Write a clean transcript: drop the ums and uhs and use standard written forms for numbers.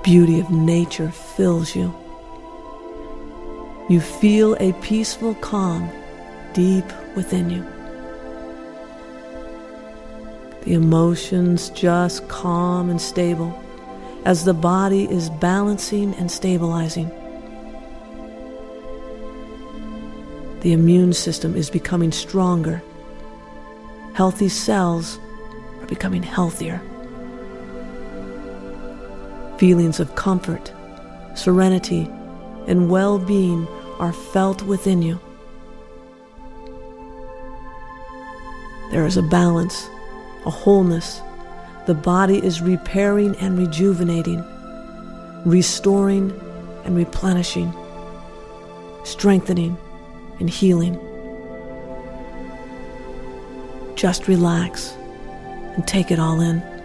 beauty of nature fills you. You feel a peaceful calm deep within you. The emotions just calm and stable as the body is balancing and stabilizing. The immune system is becoming stronger. Healthy cells are becoming healthier. Feelings of comfort, serenity, and well-being are felt within you. There is a balance, a wholeness. The body is repairing and rejuvenating, restoring and replenishing, strengthening and healing. Just relax and take it all in.